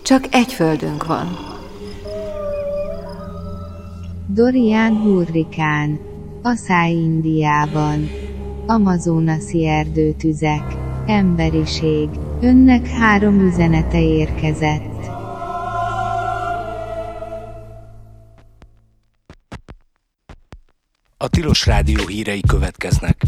Csak egy földünk van. Dorian hurrikán, Asszály Indiában, amazonasi erdőtüzek, emberiség, önnek 3 üzenete érkezett. A Tilos Rádió hírei következnek.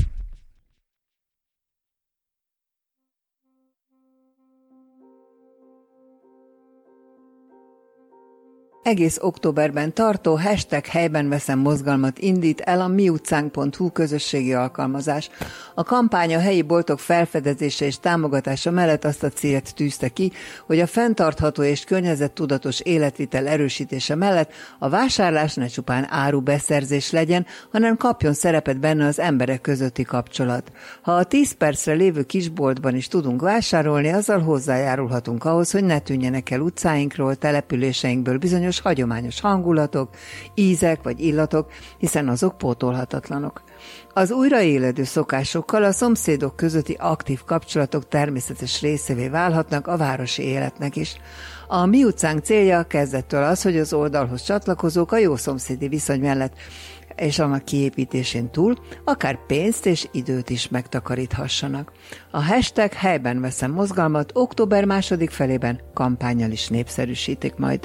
Egész októberben tartó #helyben veszem mozgalmat indít el a miutcánk.hu közösségi alkalmazás. A kampány a helyi boltok felfedezése és támogatása mellett azt a célt tűzte ki, hogy a fenntartható és környezettudatos életvitel erősítése mellett a vásárlás ne csupán árubeszerzés legyen, hanem kapjon szerepet benne az emberek közötti kapcsolat. Ha a 10 percre lévő kisboltban is tudunk vásárolni, azzal hozzájárulhatunk ahhoz, hogy ne tűnjenek el utcáinkról, településeinkből bizonyos hagyományos hangulatok, ízek vagy illatok, hiszen azok pótolhatatlanok. Az újraéledő szokásokkal a szomszédok közötti aktív kapcsolatok természetes részévé válhatnak a városi életnek is. A Mi utcánk célja kezdettől az, hogy az oldalhoz csatlakozók a jó szomszédi viszony mellett és annak kiépítésén túl akár pénzt és időt is megtakaríthassanak. A #helyben veszem mozgalmat október 2. felében kampánnyal is népszerűsítik majd.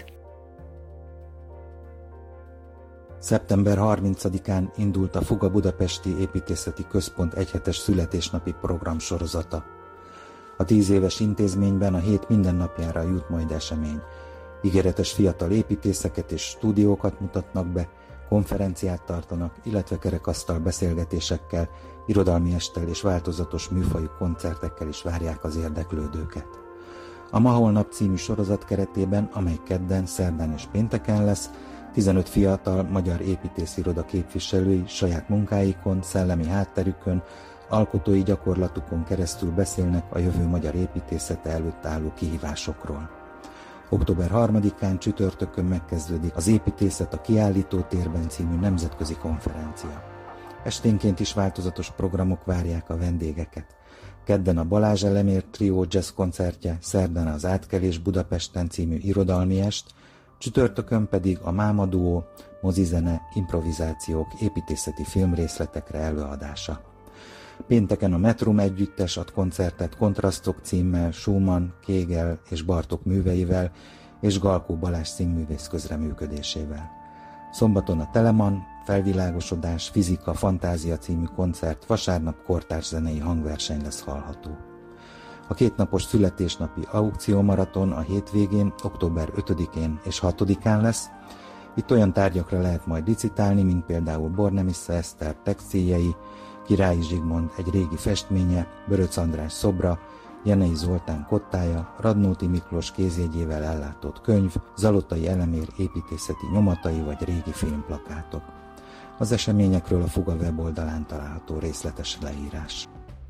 Szeptember 30-án indult a Fuga Budapesti Építészeti Központ egyhetes születésnapi programsorozata. A 10 éves intézményben a hét minden napjára jut majd esemény. Ígéretes fiatal építészeket és stúdiókat mutatnak be, konferenciát tartanak, illetve kerekasztal beszélgetésekkel, irodalmi esttel és változatos műfajú koncertekkel is várják az érdeklődőket. A Ma Holnap című sorozat keretében, amely kedden, szerdán és pénteken lesz, 15 fiatal magyar építésziroda képviselői saját munkáikon, szellemi hátterükön, alkotói gyakorlatukon keresztül beszélnek a jövő magyar építészete előtt álló kihívásokról. Október 3-án csütörtökön megkezdődik az Építészet a Kiállítótérben című nemzetközi konferencia. Esténként is változatos programok várják a vendégeket. Kedden a Balázs Elemér Trió jazz koncertje, szerdán az Átkelés Budapesten című irodalmi est, csütörtökön pedig a Máma Duó, mozizene, improvizációk, építészeti filmrészletekre előadása. Pénteken a Metrum együttes ad koncertet Kontrasztok címmel Schumann, Kégel és Bartók műveivel és Galkó Balázs színművész közreműködésével. Szombaton a Telemann, Felvilágosodás, Fizika, Fantázia című koncert, vasárnap kortárs zenei hangverseny lesz hallható. A 2 napos születésnapi aukciómaraton a hétvégén, október 5-én és 6-án lesz. Itt olyan tárgyakra lehet majd licitálni, mint például Bornemissza Eszter textiljei, Királyi Zsigmond egy régi festménye, Böröc András szobra, Jenei Zoltán kottája, Radnóti Miklós kézjegyével ellátott könyv, Zalotai Elemér építészeti nyomatai vagy régi filmplakátok. Az eseményekről a Fuga weboldalán található részletes leírás.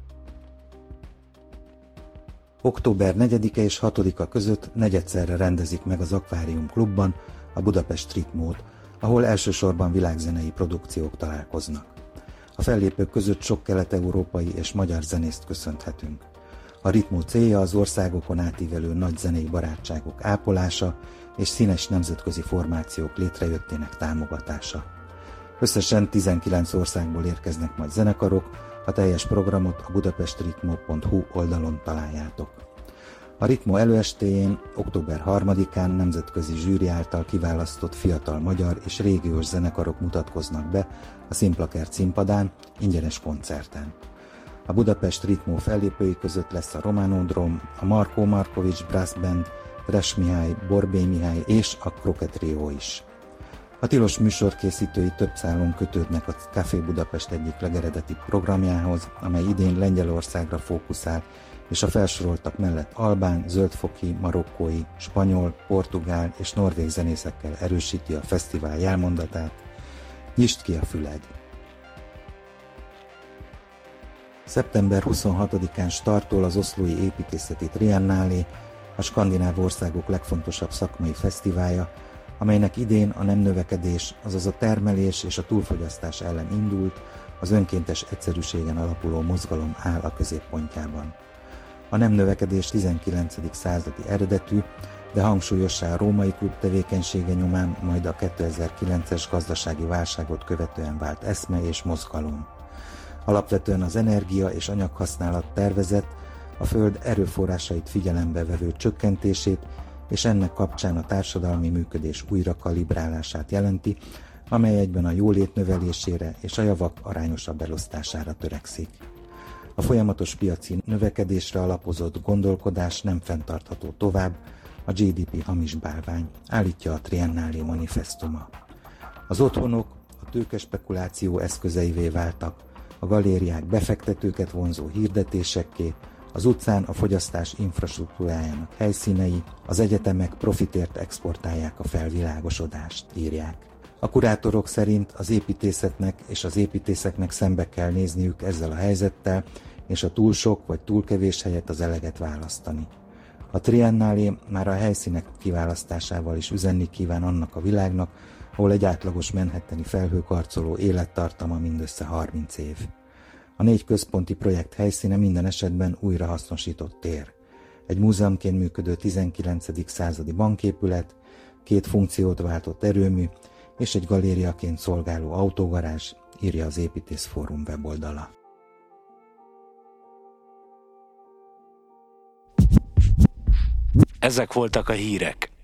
Október 4-e és 6-a között negyedszerre rendezik meg az Akvárium Klubban a Budapest Ritmót, ahol elsősorban világzenei produkciók találkoznak. A fellépők között sok kelet-európai és magyar zenészt köszönhetünk. A Ritmó célja az országokon átívelő nagy zenei barátságok ápolása és színes nemzetközi formációk létrejöttének támogatása. Összesen 19 országból érkeznek majd zenekarok, a teljes programot a budapestritmo.hu oldalon találjátok. A Ritmo előestéjén, október 3-án nemzetközi zsűri által kiválasztott fiatal magyar és régiós zenekarok mutatkoznak be a Színplaker színpadán, ingyenes koncerten. A Budapest Ritmo fellépői között lesz a Románodrom, a Markó Markovics Brass Band, Res Mihály, Borbély Mihály és a Kroket Trio is. A Tilos műsorkészítői több szálon kötődnek a Café Budapest egyik legeredetibb programjához, amely idén Lengyelországra fókuszál, és a felsoroltak mellett albán, zöldfoki, marokkói, spanyol, portugál és norvég zenészekkel erősíti a fesztivál jelmondatát. Nyisd ki a füled! Szeptember 26-án startol az Oszlói Építészeti Triennálé, a skandináv országok legfontosabb szakmai fesztiválja, amelynek idén a nem növekedés, azaz a termelés és a túlfogyasztás ellen indult, az önkéntes egyszerűségen alapuló mozgalom áll a középpontjában. A nem növekedés 19. századi eredetű, de hangsúlyossá a római klub tevékenysége nyomán, majd a 2009-es gazdasági válságot követően vált eszme és mozgalom. Alapvetően az energia és anyaghasználat tervezett, a föld erőforrásait figyelembe vevő csökkentését és ennek kapcsán a társadalmi működés újra kalibrálását jelenti, amely egyben a jólét növelésére és a javak arányosabb elosztására törekszik. A folyamatos piaci növekedésre alapozott gondolkodás nem fenntartható tovább, a GDP hamis bálvány, állítja a Triennálé manifestuma. Az otthonok a tőkespekuláció eszközeivé váltak, a galériák befektetőket vonzó hirdetésekké, az utcán a fogyasztás infrastruktúrájának helyszínei, az egyetemek profitért exportálják a felvilágosodást, írják. A kurátorok szerint az építészetnek és az építészeknek szembe kell nézniük ezzel a helyzettel, és a túl sok vagy túl kevés helyett az eleget választani. A Triennálé már a helyszínek kiválasztásával is üzenni kíván annak a világnak, ahol egy átlagos manhattani felhőkarcoló élettartama mindössze 30 év. A 4 központi projekt helyszíne minden esetben újrahasznosított tér. Egy múzeumként működő 19. századi banképület, 2 funkciót váltott erőmű és egy galériaként szolgáló autógarázs, írja az Építészfórum weboldala. Ezek voltak a hírek.